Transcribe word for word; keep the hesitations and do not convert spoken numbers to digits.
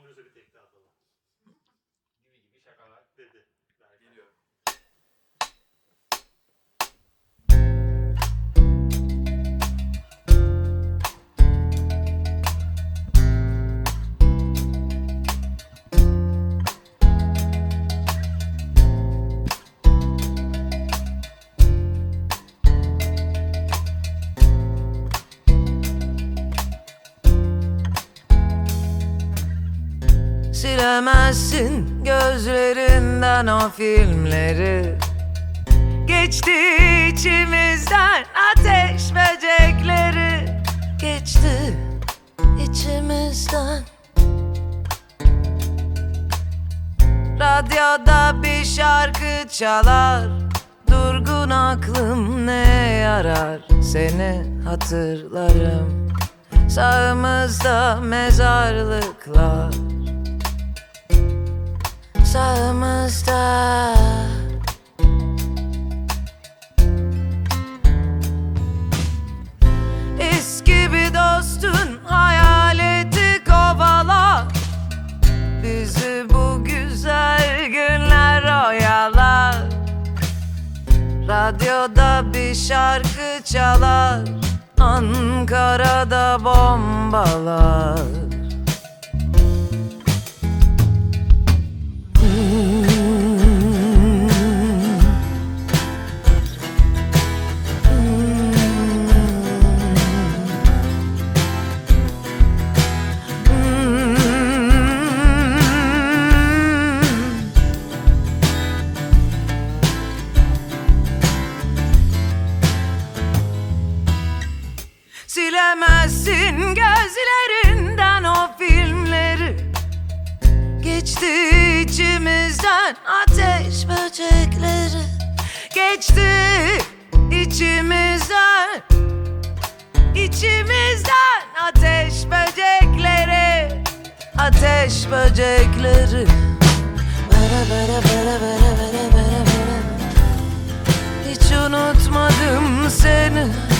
olmuyorsa bir tek daha falan. Gibi gibi şakalar. Dedi. Geliyor. Silemezsin gözlerinden o filmleri. Geçti içimizden ateş böcekleri. Geçti içimizden. Radyoda bir şarkı çalar. Durgun aklım ne yarar, seni hatırlarım. Sağımızda mezarlıklar, sağımızda. Eski bir dostun hayaleti kovalar. Bizi bu güzel günler oyalar. Radyoda bir şarkı çalar. Ankara'da bombalar. Silemezsin gözlerinden o filmleri. Geçti içimizden ateş böcekleri. Geçti içimizden, içimizden ateş böcekleri. Ateş böcekleri. Bara bara bara bara bara bara bara. Hiç unutmadım seni.